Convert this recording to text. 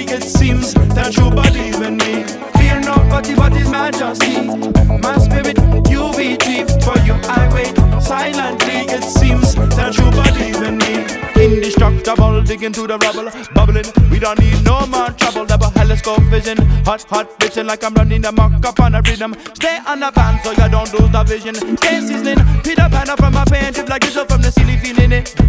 it seems that you believe in me. Fear nobody but his majesty. My spirit, you retrieve. For you I wait silently. It seems that you believe in me. Indestructible, digging through the rubble, bubbling. We don't need no more trouble. Double telescope vision, hot, hot bitching like I'm running the mock up on a rhythm. Stay on the band so you don't lose the vision. Stay sizzling, Peter Pan from my pain, drip like you from the ceiling, feeling it.